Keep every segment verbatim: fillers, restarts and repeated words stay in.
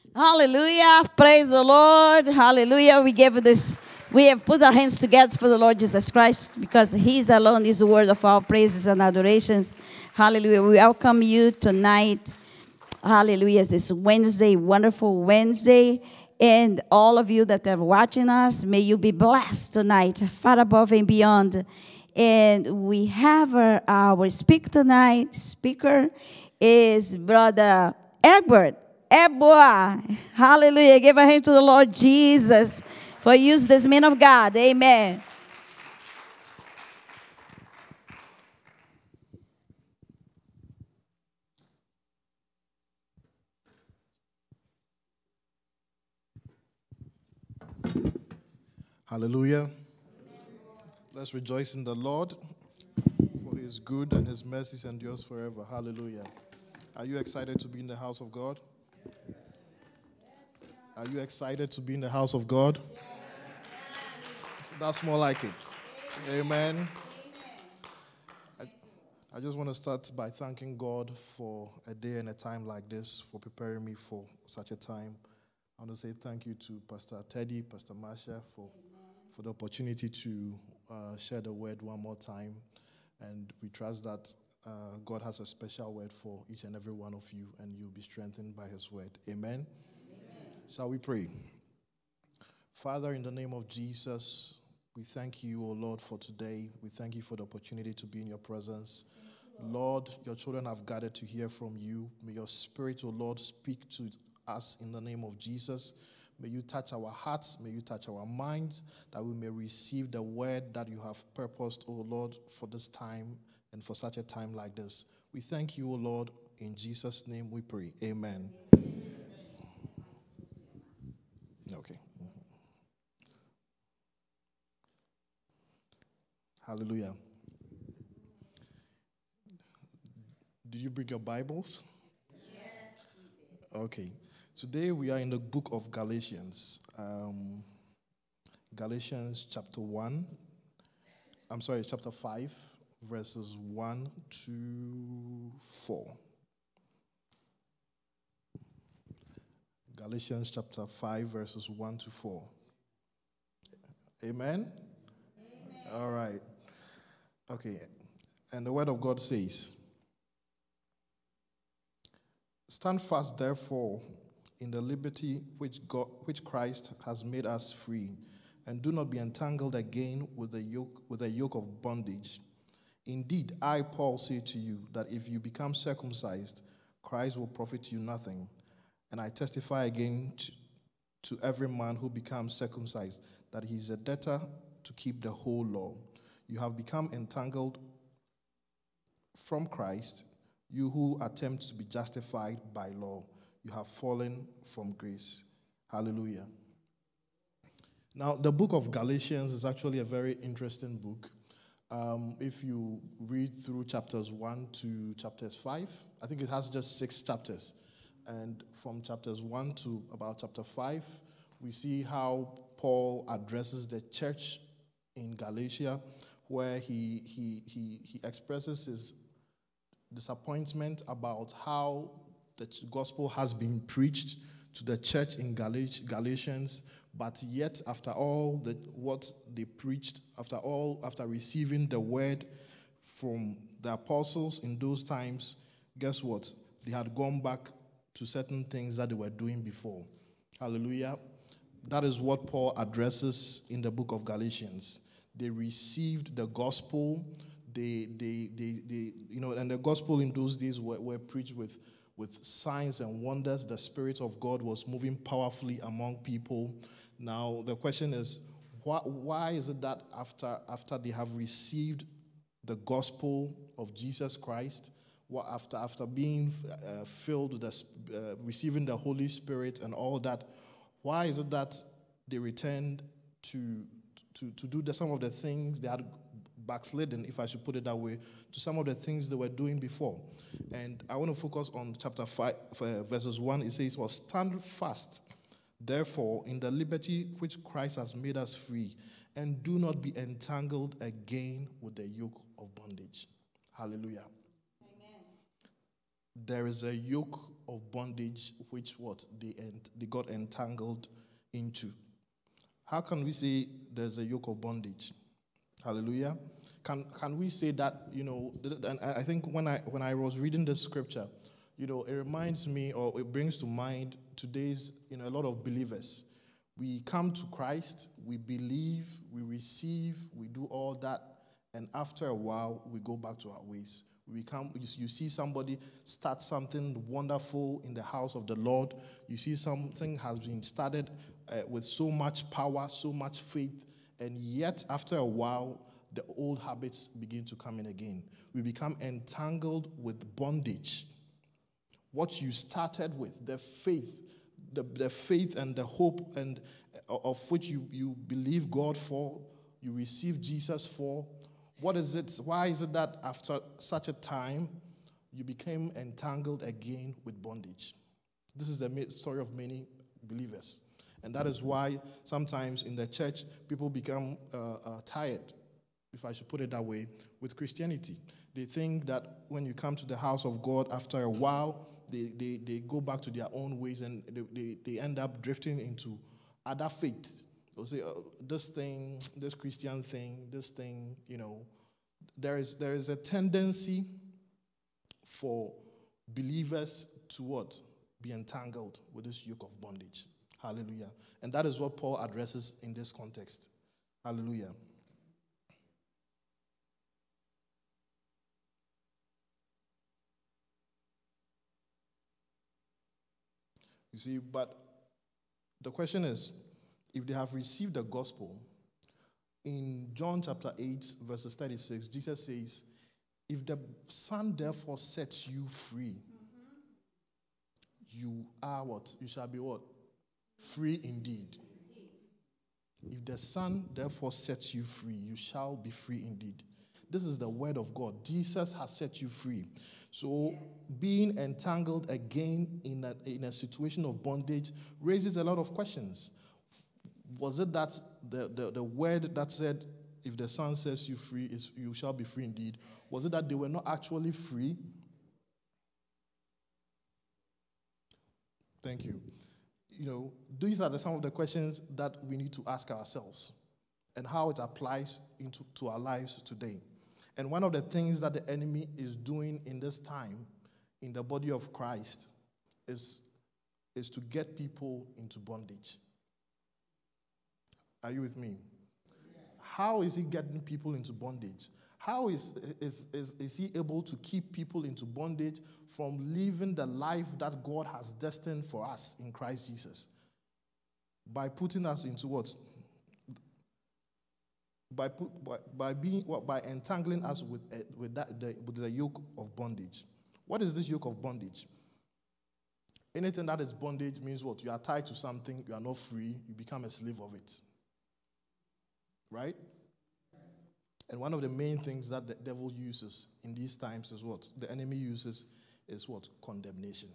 Hallelujah. Praise the Lord. Hallelujah. We give this, we have put our hands together for the Lord Jesus Christ because He's alone is the word of our praises and adorations. Hallelujah. We welcome you tonight. Hallelujah. This Wednesday, wonderful Wednesday. And all of you that are watching us, may you be blessed tonight, far above and beyond. And we have our, our speaker tonight. Speaker is Brother Egbert. Eboa. Hallelujah. Give a hand to the Lord Jesus for use this man of God. Amen. Hallelujah. Let's rejoice in the Lord, for He is good and His mercies endures forever. Hallelujah. Are you excited to be in the house of God? Are you excited to be in the house of God? That's more like it. Amen. I, I just want to start by thanking God for a day and a time like this, for preparing me for such a time. I want to say thank you to Pastor Teddy, Pastor Marsha, for, for the opportunity to uh, share the word one more time. And we trust that uh, God has a special word for each and every one of you, and you'll be strengthened by His word. Amen? Amen. Shall we pray? Father, in the name of Jesus, we thank you, O Lord, for today. We thank you for the opportunity to be in your presence. You, Lord. Lord, your children have gathered to hear from you. May your spirit, O Lord, speak to us in the name of Jesus. May you touch our hearts, may you touch our minds, that we may receive the word that you have purposed, O Lord, for this time and for such a time like this. We thank you, O Lord. In Jesus' name we pray. Amen. Amen. Okay. Mm-hmm. Hallelujah. Did you bring your Bibles? Yes. Okay. Today we are in the book of Galatians. Um, Galatians chapter one. I'm sorry, chapter five, verses one to four. Galatians chapter five, verses one to four. Amen? Amen. All right. Okay. And the word of God says, "Stand fast, therefore, in the liberty which God, which Christ has made us free, and do not be entangled again with a yoke with a yoke of bondage. Indeed, I, Paul, say to you that if you become circumcised, Christ will profit you nothing. And I testify again to, to every man who becomes circumcised that he is a debtor to keep the whole law. You have become entangled from Christ, you who attempt to be justified by law. You have fallen from grace." Hallelujah. Now, the book of Galatians is actually a very interesting book. Um, if you read through chapters one to chapters five, I think it has just six chapters. And from chapters one to about chapter five, we see how Paul addresses the church in Galatia, where he, he, he, he expresses his disappointment about how the gospel has been preached to the church in Galatians, but yet after all the, what they preached, after all, after receiving the word from the apostles in those times, guess what? They had gone back to certain things that they were doing before. Hallelujah. That is what Paul addresses in the book of Galatians. They received the gospel, they, they, they, they you know, and the gospel in those days were, were preached with With signs and wonders. The Spirit of God was moving powerfully among people. Now, the question is, why, why is it that after, after they have received the gospel of Jesus Christ, what, after, after being uh, filled with the, uh, receiving the Holy Spirit and all that, why is it that they returned to, to, to do the, some of the things they had backslidden, if I should put it that way, to some of the things they were doing before? And I want to focus on chapter five, verses one. It says, "Well, stand fast, therefore, in the liberty which Christ has made us free, and do not be entangled again with the yoke of bondage." Hallelujah. Amen. there is a yoke of bondage which what they ent- they got entangled into. How can we say there's a yoke of bondage? Hallelujah. Can can we say that, you know, and I think when I when I was reading this scripture, you know, it reminds me, or it brings to mind today's, you know, a lot of believers. We come to Christ, we believe, we receive, we do all that, and after a while, we go back to our ways. We come, you see somebody start something wonderful in the house of the Lord. You see something has been started uh, with so much power, so much faith, and yet after a while, the old habits begin to come in again. We become entangled with bondage. What you started with, the faith, the, the faith and the hope and uh, of which you, you believe God for, you receive Jesus for. What is it? Why is it that after such a time, you became entangled again with bondage? This is the story of many believers. And that is why sometimes in the church, people become uh, uh, tired, if I should put it that way, with Christianity. They think that when you come to the house of God, after a while, they, they, they go back to their own ways and they, they, they end up drifting into other faiths. They'll say, oh, this thing, this Christian thing, this thing, you know. There is, there is a tendency for believers to what? Be entangled with this yoke of bondage. Hallelujah. And that is what Paul addresses in this context. Hallelujah. You see, but the question is, if they have received the gospel, in John chapter eight, verses thirty-six, Jesus says, if the Son therefore sets you free, mm-hmm. you are what? You shall be what? Free indeed. indeed. If the Son therefore sets you free, you shall be free indeed. This is the word of God. Jesus has set you free. So yes. Being entangled again in a, in a situation of bondage raises a lot of questions. Was it that the, the, the word that said, if the Son sets you free, is you shall be free indeed? Was it that they were not actually free? Thank you. You know, these are the, some of the questions that we need to ask ourselves and how it applies into to our lives today. And one of the things that the enemy is doing in this time in the body of Christ is, is to get people into bondage. Are you with me? How is he getting people into bondage? How is, is, is, is he able to keep people into bondage from living the life that God has destined for us in Christ Jesus? By putting us into what? By, put, by, by, being, well, by entangling us with, uh, with, that, the, with the yoke of bondage. What is this yoke of bondage? Anything that is bondage means what? You are tied to something, you are not free, you become a slave of it. Right? And one of the main things that the devil uses in these times is what? The enemy uses is what? Condemnation.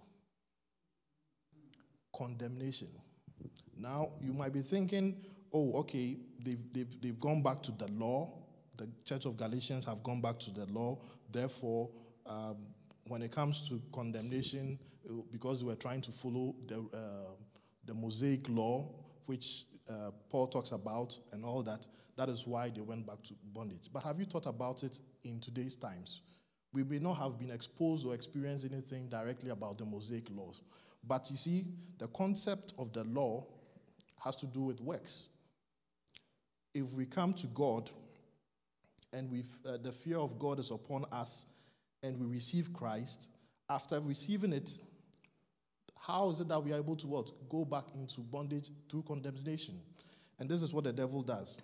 Condemnation. Now, you might be thinking, oh, okay, they've, they've, they've gone back to the law. The Church of Galatians have gone back to the law. Therefore, um, when it comes to condemnation, because they were trying to follow the, uh, the Mosaic law, which uh, Paul talks about and all that, that is why they went back to bondage. But have you thought about it in today's times? We may not have been exposed or experienced anything directly about the Mosaic laws. But you see, the concept of the law has to do with works. If we come to God and we've, uh, the fear of God is upon us and we receive Christ, after receiving it, how is it that we are able to what? Go back into bondage through condemnation? And this is what the devil does.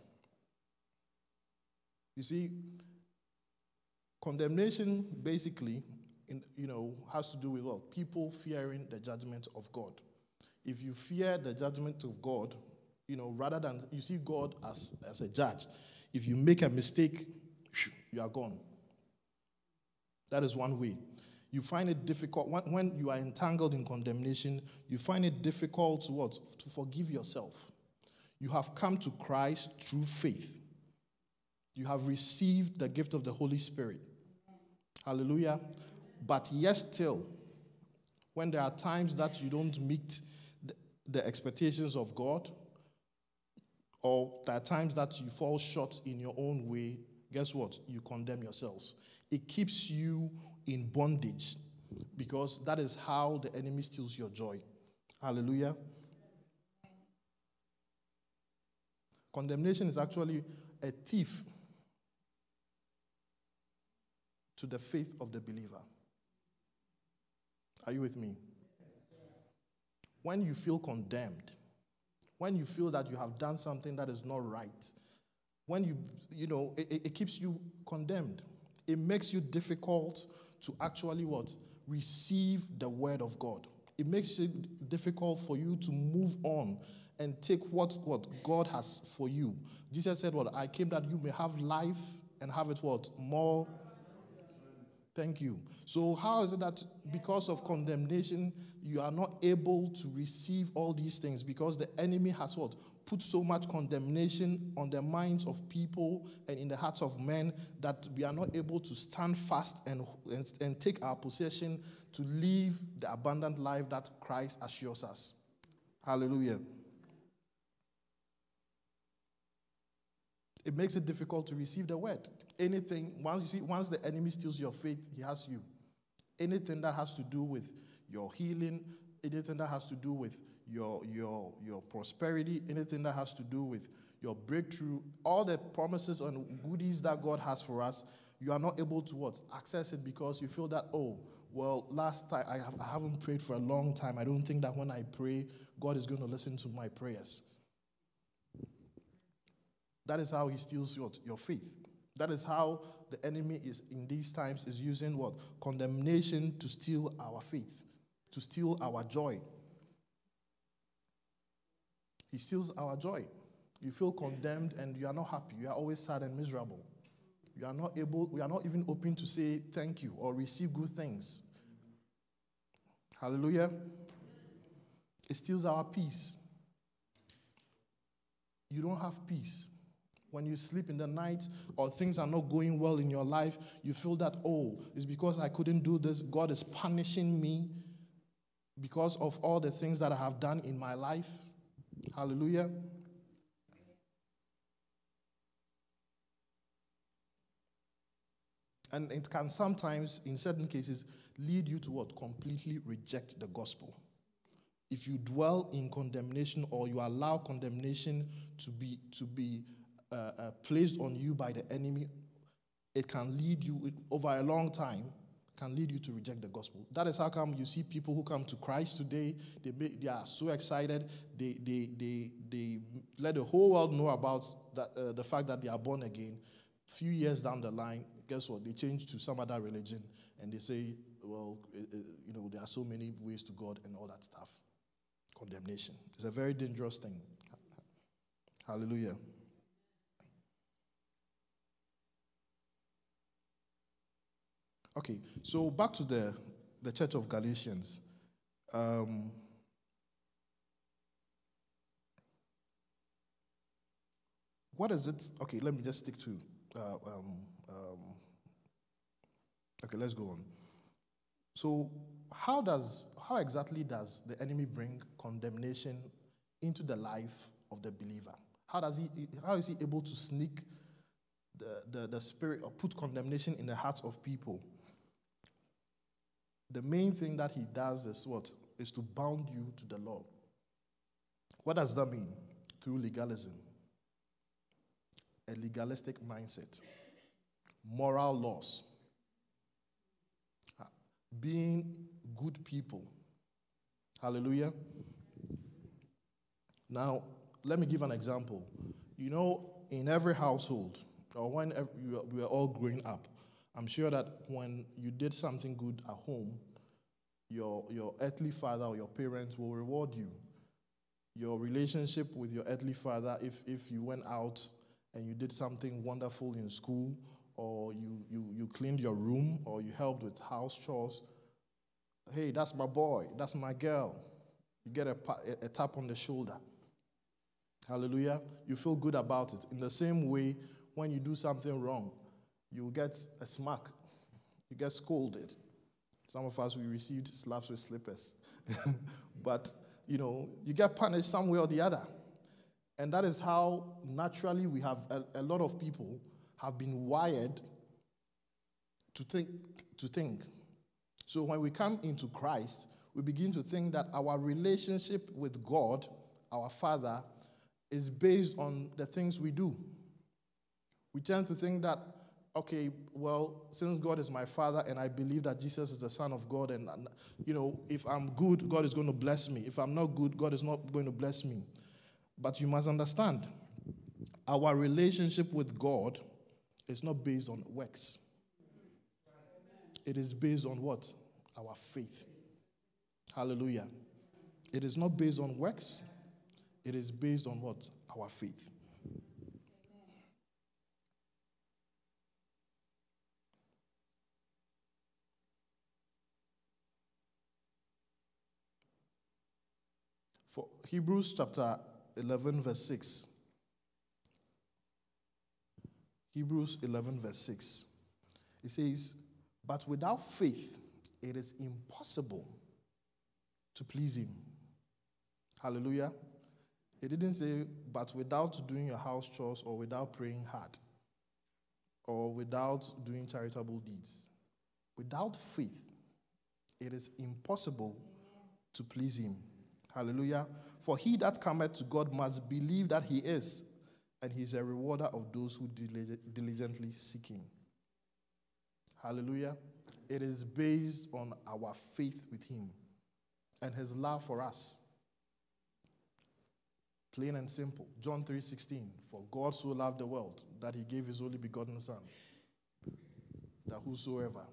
You see, condemnation basically, in, you know, has to do with what? People fearing the judgment of God. If you fear the judgment of God, you know, rather than you see God as, as a judge, if you make a mistake, you are gone. That is one way. You find it difficult, when you are entangled in condemnation, you find it difficult to what? To forgive yourself. You have come to Christ through faith. You have received the gift of the Holy Spirit. Hallelujah. But yet still, When there are times that you don't meet the, the expectations of God, or there are times that you fall short in your own way, guess what? You condemn yourselves. It keeps you in bondage because that is how the enemy steals your joy. Hallelujah. Condemnation is actually a thief to the faith of the believer. Are you with me? When you feel condemned, when you feel that you have done something that is not right, when you, you know, it, it keeps you condemned. It makes you difficult to actually what? Receive the word of God. It makes it difficult for you to move on and take what, what God has for you. Jesus said, what? I came that you may have life and have it what? More. Thank you. So how is it that because of condemnation, you are not able to receive all these things? Because the enemy has what? Put so much condemnation on the minds of people and in the hearts of men that we are not able to stand fast and, and, and take our possession to live the abundant life that Christ assures us. Hallelujah. It makes it difficult to receive the word. Anything, once you see, once the enemy steals your faith, he has you. Anything that has to do with your healing, anything that has to do with your, your, your prosperity, anything that has to do with your breakthrough, all the promises and goodies that God has for us, you are not able to what? Access it because you feel that, oh, well, last time I, have, I haven't prayed for a long time. I don't think that when I pray, God is going to listen to my prayers. That is how he steals your, your faith. That is how the enemy is in these times is using what? Condemnation to steal our faith, to steal our joy. He steals our joy. You feel condemned and you are not happy. You are always sad and miserable. You are not able, we are not even open to say thank you or receive good things. Hallelujah. It steals our peace. You don't have peace. When you sleep in the night or things are not going well in your life, you feel that, oh, it's because I couldn't do this. God is punishing me because of all the things that I have done in my life. Hallelujah. And it can sometimes, in certain cases, lead you to what? Completely reject the gospel. If you dwell in condemnation or you allow condemnation to be to be uh, uh, placed on you by the enemy, it can lead you, it, over a long time, can lead you to reject the gospel. That is how come you see people who come to Christ today, they they are so excited, they they they they let the whole world know about that, uh, the fact that they are born again. Few years down the line, guess what? They change to some other religion and they say, well, it, it, you know, there are so many ways to God and all that stuff. Condemnation. It's a very dangerous thing. Hallelujah. Okay, so back to the, the Church of Galatians. Um, what is it? Okay, let me just stick to Uh, um, um, okay, let's go on. So, how does, how exactly does the enemy bring condemnation into the life of the believer? How does he? How is he able to sneak the, the, the spirit or put condemnation in the hearts of people? The main thing that he does is what? Is to bound you to the law. What does that mean? Through legalism. A legalistic mindset, moral laws, being good people. Hallelujah. Now, let me give an example. You know, in every household, or when we were all growing up, I'm sure that when you did something good at home, your, your earthly father or your parents will reward you. Your relationship with your earthly father, if, if you went out and you did something wonderful in school, or you, you, you cleaned your room, or you helped with house chores, hey, that's my boy, that's my girl. You get a, a tap on the shoulder. Hallelujah. You feel good about it. In the same way, when you do something wrong, you get a smack. You get scolded. Some of us, we received slaps with slippers. But, you know, you get punished some way or the other. And that is how naturally we have, a, a lot of people have been wired to think, to think. So when we come into Christ, we begin to think that our relationship with God, our Father, is based on the things we do. We tend to think that, okay, well, since God is my Father and I believe that Jesus is the Son of God, and, and you know, if I'm good, God is going to bless me. If I'm not good, God is not going to bless me. But you must understand, our relationship with God is not based on works. It is based on what? Our faith. Hallelujah. It is not based on works. It is based on what? Our faith. For Hebrews chapter eleven, verse six. Hebrews eleven, verse six. It says, but without faith, it is impossible to please him. Hallelujah. It didn't say, but without doing your house chores or without praying hard or without doing charitable deeds. Without faith, it is impossible to please him. Hallelujah. For he that cometh to God must believe that he is, and he is a rewarder of those who diligently seek him. Hallelujah. It is based on our faith with him and his love for us. Plain and simple. John three sixteen. For God so loved the world that he gave his only begotten Son, that whosoever.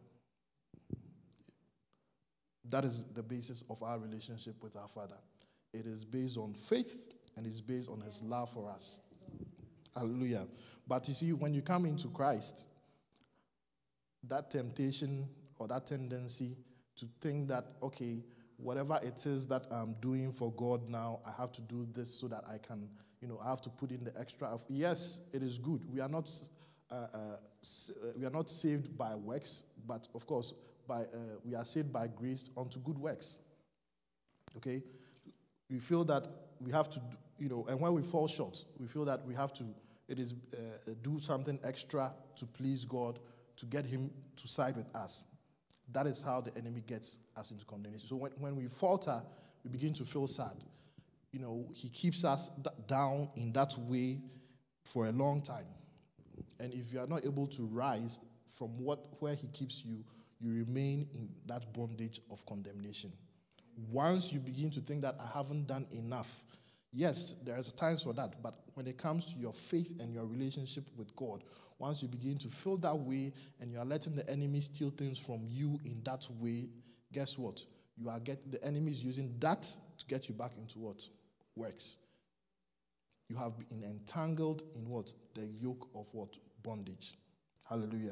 That is the basis of our relationship with our Father. It is based on faith and it's based on his love for us. Hallelujah. But you see, when you come into Christ, that temptation or that tendency to think that, okay, whatever it is that I'm doing for God now, I have to do this so that I can, you know, I have to put in the extra. Of, yes, it is good. We are not, uh, uh, we are not saved by works, but of course, by uh, we are saved by grace unto good works. Okay, we feel that we have to, you know, and when we fall short, we feel that we have to. It is uh, do something extra to please God, to get him to side with us. That is how the enemy gets us into condemnation. So when, when we falter, we begin to feel sad. You know, he keeps us d- down in that way for a long time. And if you are not able to rise from what where he keeps you, you remain in that bondage of condemnation. Once you begin to think that I haven't done enough, yes, there is times for that, but when it comes to your faith and your relationship with God, once you begin to feel that way and you are letting the enemy steal things from you in that way, guess what? You are get the enemy is using that to get you back into what? Works. You have been entangled in what? The yoke of what? Bondage. Hallelujah.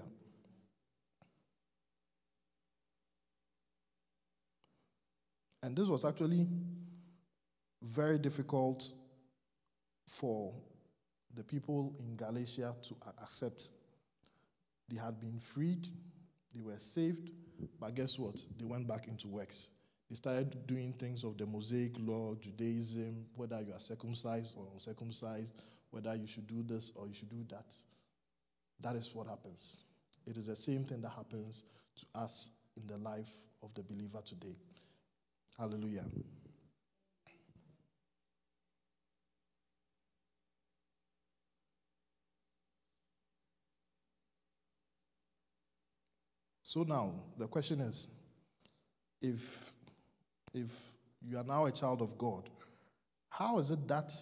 And this was actually very difficult for the people in Galatia to accept. They had been freed, they were saved, but guess what? They went back into works. They started doing things of the Mosaic law, Judaism, whether you are circumcised or uncircumcised, whether you should do this or you should do that. That is what happens. It is the same thing that happens to us in the life of the believer today. Hallelujah. So now, the question is, if, if you are now a child of God, how is it that,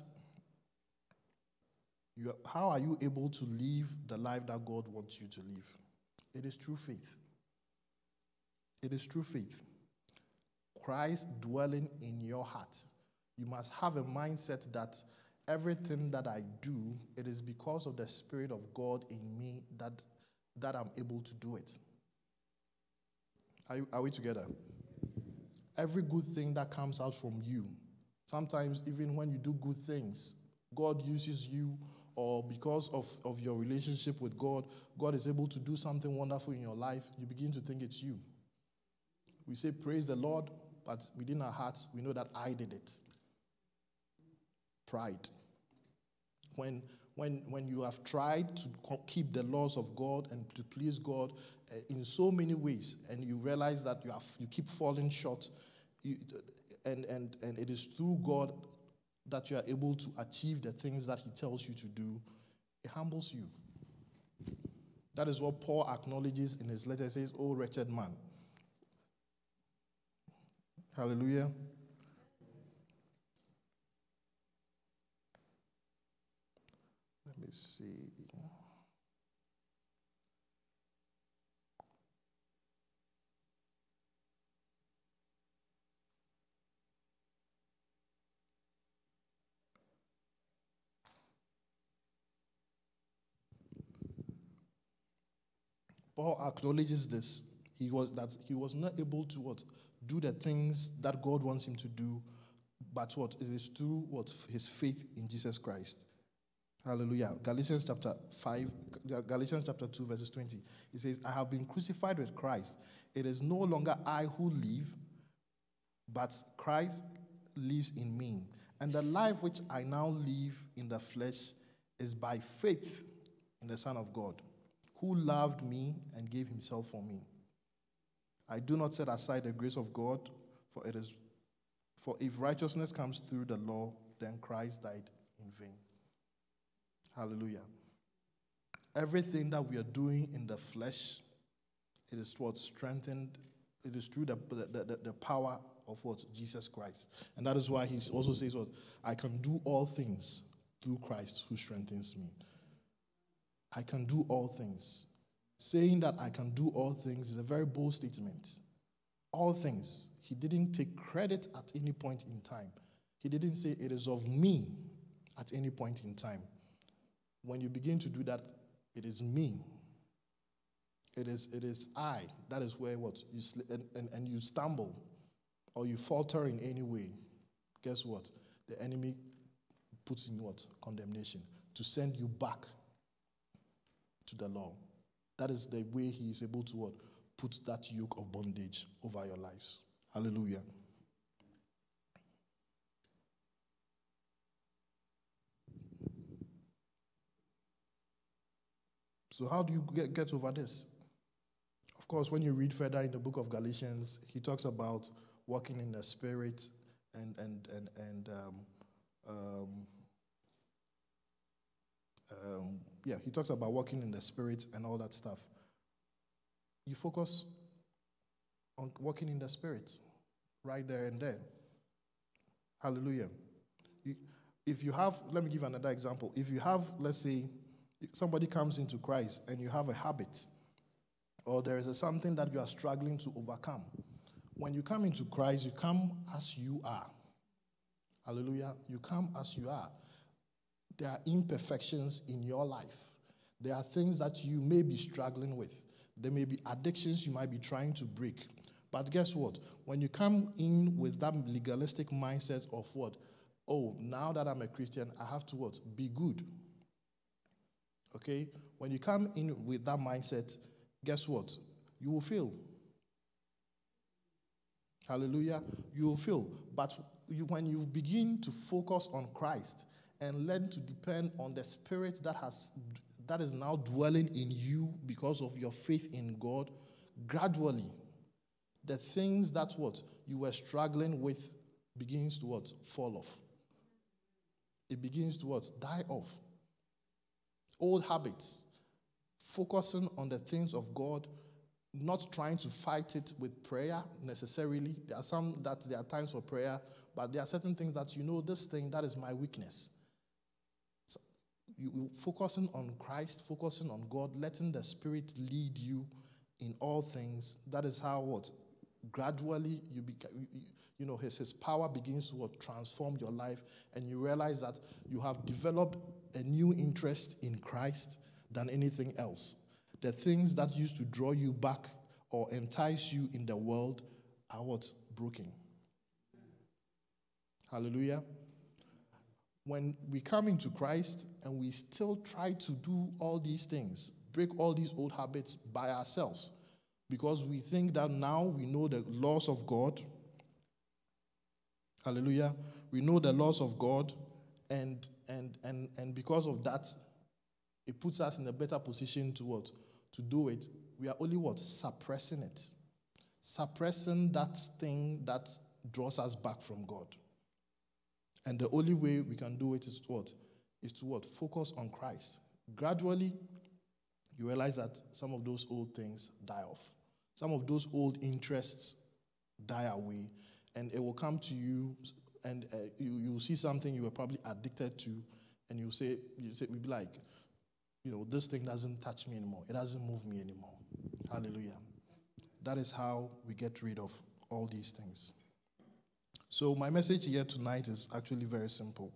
you are, how are you able to live the life that God wants you to live? It is through faith. It is through faith. Christ dwelling in your heart. You must have a mindset that everything that I do, it is because of the Spirit of God in me that, that I'm able to do it. Are, you, are we together? Every good thing that comes out from you, sometimes even when you do good things, God uses you, or because of, of your relationship with God, God is able to do something wonderful in your life, you begin to think it's you. We say praise the Lord, but within our hearts, we know that I did it. Pride. When, when, when you have tried to keep the laws of God and to please God uh, in so many ways, and you realize that you, have, you keep falling short, you, and, and, and it is through God that you are able to achieve the things that he tells you to do, it humbles you. That is what Paul acknowledges in his letter. He says, "Oh, wretched man." Hallelujah. Let me see. Paul acknowledges this. He was that he was not able to what do the things that God wants him to do, but what it is through what his faith in Jesus Christ. Hallelujah. Galatians chapter five, Galatians chapter two, verses twenty. It says, "I have been crucified with Christ. It is no longer I who live, but Christ lives in me. And the life which I now live in the flesh is by faith in the Son of God, who loved me and gave himself for me. I do not set aside the grace of God, for it is for if righteousness comes through the law, then Christ died in vain." Hallelujah. Everything that we are doing in the flesh, it is what strengthened, it is through the, the, the, the power of what? Jesus Christ. And that is why he also says what? "I can do all things through Christ who strengthens me." I can do all things. Saying that I can do all things is a very bold statement. All things. He didn't take credit at any point in time. He didn't say it is of me at any point in time. When you begin to do that, it is me. It is, it is I. That is where what? You sl- and, and, and you stumble or you falter in any way. Guess what? The enemy puts in what? Condemnation. To send you back to the law. That is the way he is able to what? Put that yoke of bondage over your lives. Hallelujah. So how do you get, get over this? Of course, when you read further in the book of Galatians, he talks about walking in the Spirit and and and and um, um, um, yeah, he talks about walking in the Spirit and all that stuff. You focus on walking in the Spirit right there and then. Hallelujah. You, if you have, let me give another example. If you have, let's say, somebody comes into Christ and you have a habit or there is a something that you are struggling to overcome. When you come into Christ, you come as you are. Hallelujah. You come as you are. There are imperfections in your life. There are things that you may be struggling with. There may be addictions you might be trying to break. But guess what? When you come in with that legalistic mindset of what? Oh, now that I'm a Christian, I have to what? Be good. Okay? When you come in with that mindset, guess what? You will fail. Hallelujah. You will fail. But you, when you begin to focus on Christ and learn to depend on the Spirit that has that is now dwelling in you because of your faith in God, gradually, the things that what you were struggling with begins to what? Fall off. It begins to what? Die off. Old habits. Focusing on the things of God, not trying to fight it with prayer necessarily. There are some that there are times for prayer, but there are certain things that you know, this thing, that is my weakness. So you focusing on Christ, focusing on God, letting the Spirit lead you in all things. That is how what? Gradually, you become, you, you know, his, his power begins to what? Transform your life, and you realize that you have developed a new interest in Christ than anything else. The things that used to draw you back or entice you in the world are what? Broken. Hallelujah. When we come into Christ and we still try to do all these things, break all these old habits by ourselves, because we think that now we know the laws of God. Hallelujah. We know the laws of God, and and and and because of that, it puts us in a better position to what? To do it. We are only what? Suppressing it. Suppressing that thing that draws us back from God. And the only way we can do it is what? Is to what? Focus on Christ. Gradually, you realize that some of those old things die off. Some of those old interests die away, and it will come to you, and uh, you you will see something you were probably addicted to, and you say you say you'll be like, you know, this thing doesn't touch me anymore. It doesn't move me anymore. Hallelujah. That is how we get rid of all these things. So my message here tonight is actually very simple.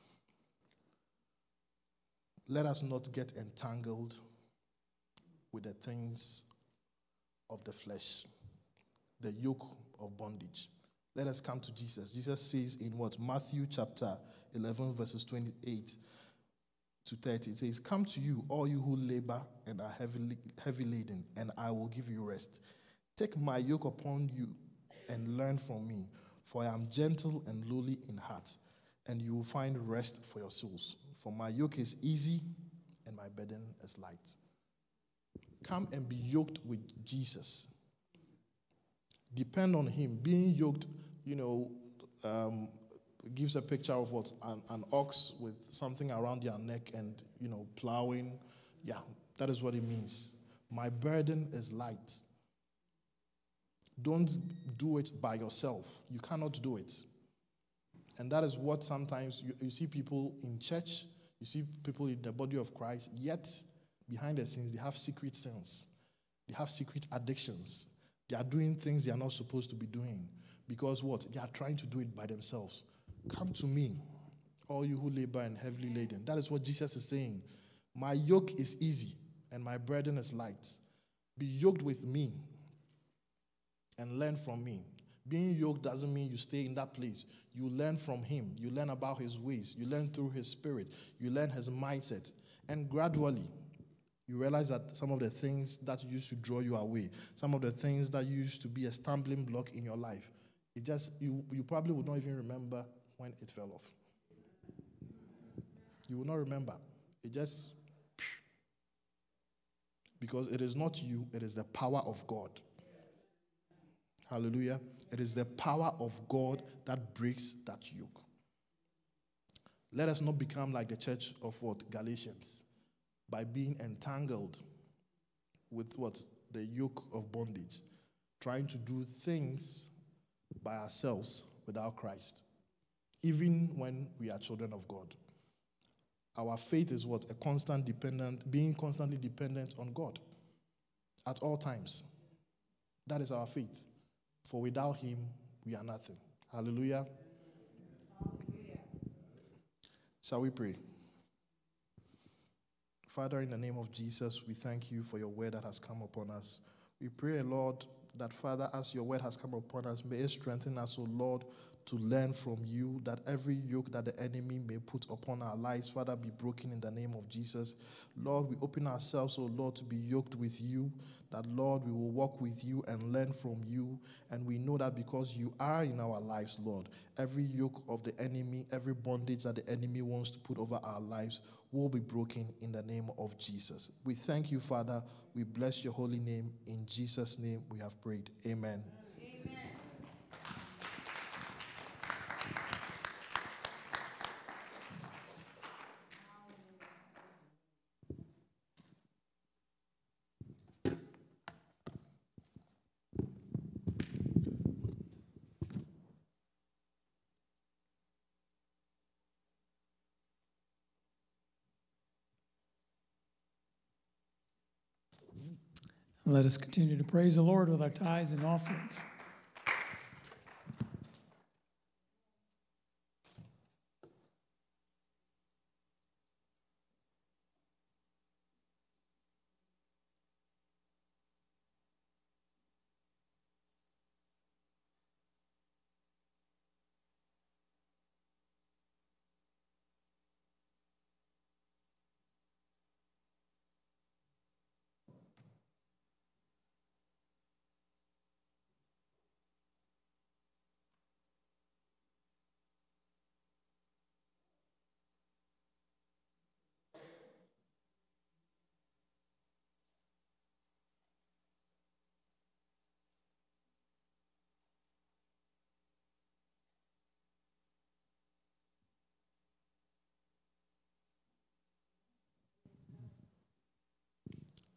Let us not get entangled with the things of the flesh, the yoke of bondage. Let us come to Jesus. Jesus says in what? Matthew chapter eleven, verses twenty-eight to thirty. It says, "Come to you, all you who labor and are heavily, heavy laden, and I will give you rest. Take my yoke upon you and learn from me, for I am gentle and lowly in heart, and you will find rest for your souls. For my yoke is easy and my burden is light." Come and be yoked with Jesus. Depend on him. Being yoked, you know, um, gives a picture of what? An, an ox with something around their neck and, you know, plowing. Yeah, that is what it means. My burden is light. Don't do it by yourself. You cannot do it. And that is what sometimes you, you see people in church, you see people in the body of Christ, yet behind the scenes they have secret sins. They have secret addictions. They are doing things they are not supposed to be doing. Because what? They are trying to do it by themselves. Come to me, all you who labor and heavily laden. That is what Jesus is saying. My yoke is easy and my burden is light. Be yoked with me and learn from me. Being yoked doesn't mean you stay in that place. You learn from him. You learn about his ways. You learn through his spirit. You learn his mindset. And gradually, you realize that some of the things that used to draw you away, some of the things that used to be a stumbling block in your life, it just you, you probably would not even remember when it fell off. You will not remember. It just, because it is not you, it is the power of God. Hallelujah. It is the power of God that breaks that yoke. Let us not become like the church of what? Galatians. By being entangled with what? The yoke of bondage. Trying to do things by ourselves without Christ. Even when we are children of God. Our faith is what? A constant dependent, being constantly dependent on God. At all times. That is our faith. For without him, we are nothing. Hallelujah. Hallelujah. Shall we pray? Father, in the name of Jesus, we thank you for your word that has come upon us. We pray, Lord, that, Father, as your word has come upon us, may it strengthen us, O Lord, to learn from you, that every yoke that the enemy may put upon our lives, Father, be broken in the name of Jesus. Lord, we open ourselves, O Lord, to be yoked with you, that, Lord, we will walk with you and learn from you, and we know that because you are in our lives, Lord, every yoke of the enemy, every bondage that the enemy wants to put over our lives will be broken in the name of Jesus. We thank you, Father. We bless your holy name. In Jesus' name we have prayed. Amen. Amen. Let us continue to praise the Lord with our tithes and offerings.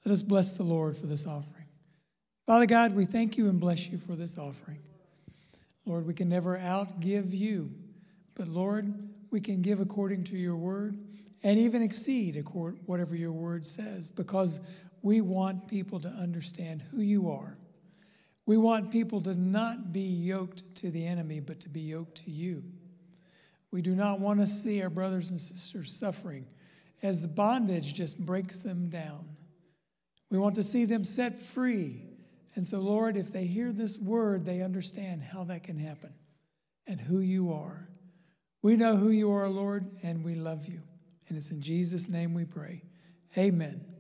Let us bless the Lord for this offering. Father God, we thank you and bless you for this offering. Lord, we can never outgive you, but Lord, we can give according to your word and even exceed whatever your word says, because we want people to understand who you are. We want people to not be yoked to the enemy, but to be yoked to you. We do not want to see our brothers and sisters suffering as the bondage just breaks them down. We want to see them set free. And so, Lord, if they hear this word, they understand how that can happen and who you are. We know who you are, Lord, and we love you. And it's in Jesus' name we pray. Amen.